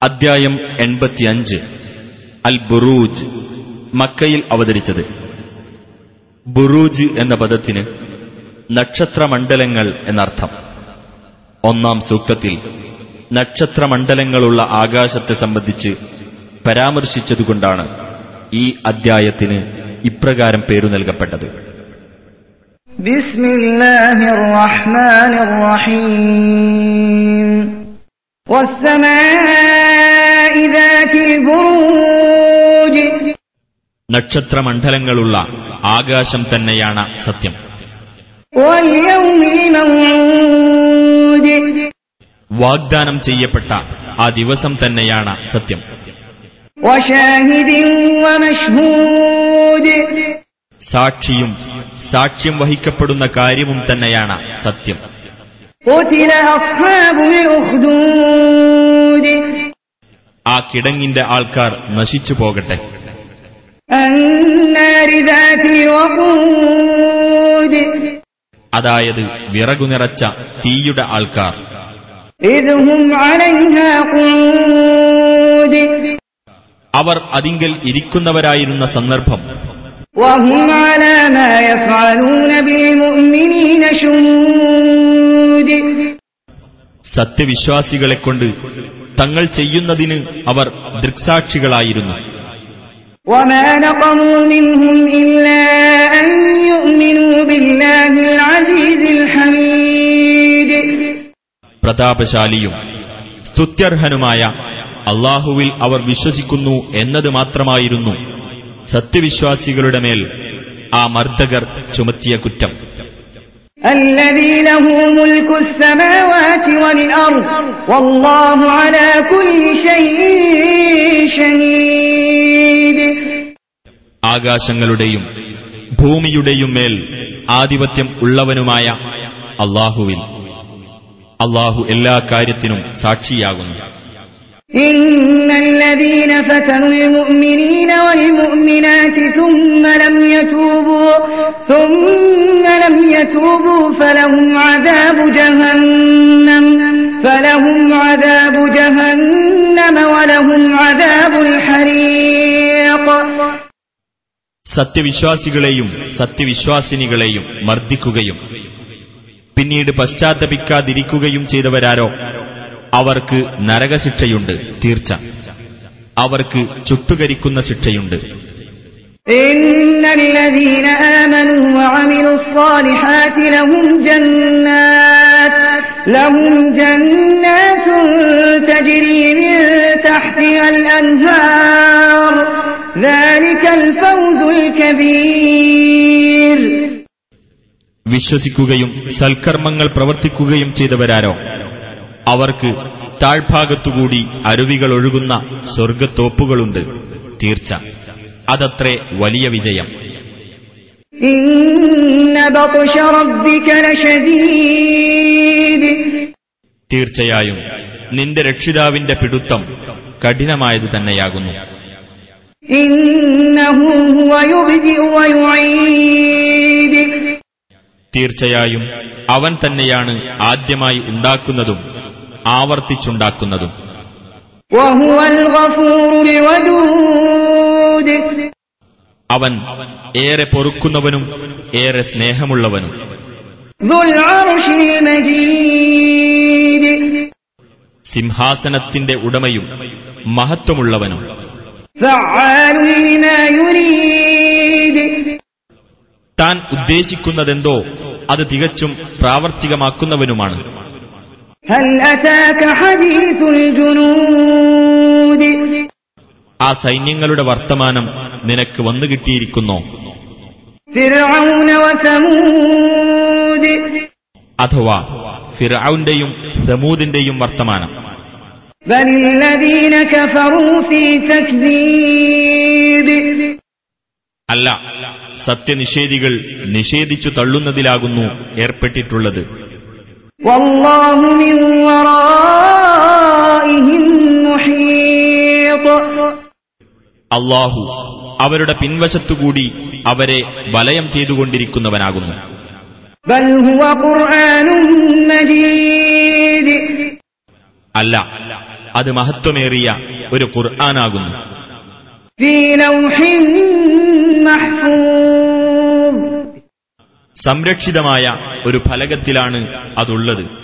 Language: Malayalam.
അദ്ധ്യായം 85 അൽ ബുറൂജ്. മക്കയിൽ അവതരിച്ചത്. ബുറൂജ് എന്ന പദത്തിന് നക്ഷത്രമണ്ഡലങ്ങൾ എന്നർത്ഥം. ഒന്നാം സൂക്തത്തിൽ നക്ഷത്രമണ്ഡലങ്ങളുള്ള ആകാശത്തെ സംബന്ധിച്ച് പരാമർശിച്ചതുകൊണ്ടാണ് ഈ അദ്ധ്യായത്തിന് ഇപ്രകാരം പേരു നൽകപ്പെട്ടത്. ബിസ്മില്ലാഹിർ റഹ്മാനിർ റഹീം. വസ്സമാഇ ദാതിൽ ബുറൂജ്. നക്ഷത്രമണ്ഡലങ്ങളുള്ള ആകാശം തന്നെയാണ് സത്യം. വൽയൗമിൽ മൗഊദ്. വാഗ്ദാനം ചെയ്യപ്പെട്ട ആ ദിവസം തന്നെയാണ് സത്യം. വശാഹിദിൻ വമശ്ഹൂദ്. സാക്ഷിയും സാക്ഷ്യം വഹിക്കപ്പെടുന്ന കാര്യവും തന്നെയാണ് സത്യം. ഖുതില അസ്ഹാബുൽ ഉഖ്ദൂദ്. ആ കിടങ്ങിന്റെ ആൾക്കാർ നശിച്ചു പോകട്ടെ. അന്നാരി ദാതിൽ വഖൂദ്. അതായത് വിറകു നിറച്ച തീയുടെ ആൾക്കാർ. ഇദ് ഹും അലൈഹാ ഖുഊദ്. അവർ അതിങ്കൽ ഇരിക്കുന്നവരായിരുന്ന സന്ദർഭം. വഹും അലാ മാ യഫ്അലൂന ബിൽ മുഅ്മിനീന ശുഹൂദ്. സത്യവിശ്വാസികളെക്കൊണ്ട് തങ്ങൾ ചെയ്യുന്നതിന് അവർ ദൃക്സാക്ഷികളായിരുന്നു. വമാ നഖമൂ മിൻഹും ഇല്ലാ അൻ യുഅ്മിനൂ ബില്ലാഹിൽ അസീസിൽ ഹമീദ്. പ്രതാപശാലിയും സ്തുത്യർഹനുമായ അല്ലാഹുവിൽ അവർ വിശ്വസിക്കുന്നു എന്നത് മാത്രമായിരുന്നു സത്യവിശ്വാസികളുടെ മേൽ ആ മർദ്ദകർ ചുമത്തിയ കുറ്റം. الذي له ملك السماوات والأرض والله على كل شيء شهيد. ആകാശങ്ങളുടെയും ഭൂമിയുടെയും മേൽ ആധിപത്യം ഉള്ളവനുമായ അല്ലാഹുവിൽ അല്ലാഹു എല്ലാ കാര്യത്തിനും സാക്ഷിയാകുന്നു. إن الذين فتنوا المؤمنين والمؤمنات ثم لم يتوبوا فلهم عذاب جهنم ولهم عذاب الحريق. സത്യവിശ്വാസികളെയും സത്യവിശ്വാസിനികളെയും മർദ്ദിക്കുകയും പിന്നീട് പശ്ചാത്തപിക്കാതിരിക്കുകയും ചെയ്തവരാരോ അവർക്ക് നരകശിക്ഷയുണ്ട്. തീർച്ച അവർക്ക് ചുട്ടുകരിക്കുന്ന ശിക്ഷയുണ്ട്. ഇന്നല്ലദീന ആമനൂ വഅമിലുസ്സാലിഹാതി ലഹും ജന്നാത്തുൻ തജ്രീ മിൻ തഹ്തിഹൽ അൻഹാർ ദാലികൽ ഫൗസുൽ കബീർ. വിശ്വസിക്കുകയും സൽക്കർമ്മങ്ങൾ പ്രവർത്തിക്കുകയും ചെയ്തവരാരോ അവർക്ക് താഴ്ഭാഗത്തുകൂടി അരുവികൾ ഒഴുകുന്ന സ്വർഗത്തോപ്പുകളുണ്ട്. തീർച്ച അതത്രേ വലിയ വിജയം. ഇന്ന ബത്ശ റബ്ബിക ലശദീദ്. തീർച്ചയായും നിന്റെ രക്ഷിതാവിന്റെ പിടുത്തം കഠിനമായത് തന്നെയാകുന്നു. ഇന്നഹു ഹുവ യുബ്ദിഉ വയുഈദ്. തീർച്ചയായും അവൻ തന്നെയാണ് ആദ്യമായി ഉണ്ടാക്കുന്നതും ആവർത്തിച്ചുണ്ടാക്കുന്നതും. വഹുവൽ ഗഫൂറുൽ വദൂദ്. അവൻ ഏറെ പൊറുക്കുന്നവനും ഏറെ സ്നേഹമുള്ളവനും. ദുൽ അർശിൽ മജീദ്. സിംഹാസനത്തിന്റെ ഉടമയും മഹത്വമുള്ളവനും. ഫഅാലുൻ ലിമാ യുരീദ്. താൻ ഉദ്ദേശിക്കുന്നതെന്തോ അത് തികച്ചും പ്രാവർത്തികമാക്കുന്നവനുമാണ്. ഹൽ അതാക ഹദീസുൽ ജുനൂദ്. ആ സൈന്യങ്ങളുടെ വർത്തമാനം നിനക്ക് വന്നു കിട്ടിയിരിക്കുന്നോ? ഫിർഔന വസമൂദ്. അഥവാ ഫിർഔന്റെയും സമൂദിന്റെയും വർത്തമാനം. ബലില്ലദീന കഫറൂ ഫീ തക്ദീബ്. അല്ല, സത്യനിഷേധികൾ നിഷേധിച്ചു തള്ളുന്നതിലാകുന്നു ഏർപ്പെട്ടിട്ടുള്ളത്. വല്ലാഹു മിൻ വറാഇഹിം മുഹീത്. അല്ലാഹു അവരുടെ പിൻവശത്തുകൂടി അവരെ വലയം ചെയ്തുകൊണ്ടിരിക്കുന്നവനാകുന്നു. ബൽ ഹുവ ഖുർആനുൻ മജീദ്. അല്ല, അത് മഹത്വമേറിയ ഒരു ഖുർആനാകുന്നു. في لوح محفوظ സംരക്ഷിതമായ ഒരു ഫലകത്തിലാണ് അതുള്ളത്.